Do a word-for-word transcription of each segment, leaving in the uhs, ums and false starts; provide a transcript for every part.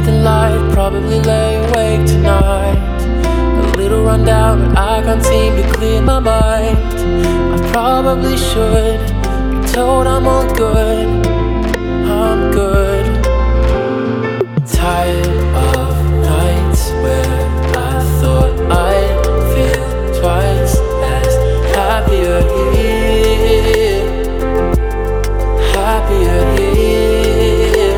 the light, probably lay awake tonight. A little run down, but I can't seem to clear my mind. I probably should be told I'm all good, I'm good. Tired of nights where I thought I'd feel twice as happier here, happier here.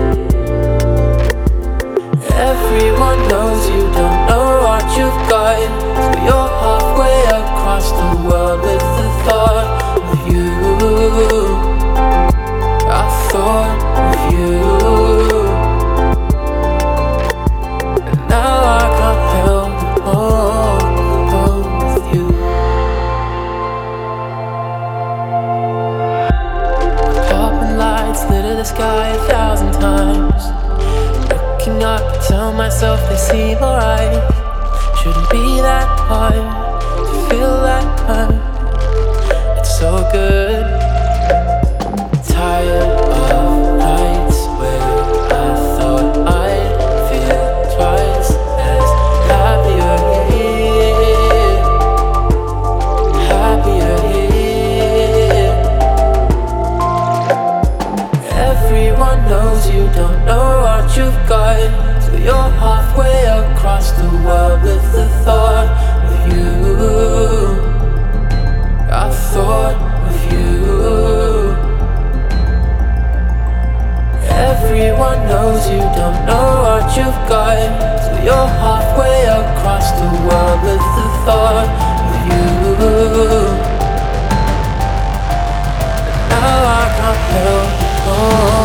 Everyone knows you don't know what you've got, so you're halfway across the world with the thought of you. I thought of you, and now I can't help but fall with you. Popping lights litter the sky a thousand times. Looking up, I tell myself they seem alright. Shouldn't be that hard to feel that hurt. It's so good. Tired of nights where I thought I'd feel twice as happier here, happier here. Everyone knows you don't know what you've got, so you're halfway across the world with the thought of you. I thought of you. Everyone knows you don't know what you've got, so you're halfway across the world with the thought of you. And now I can't help but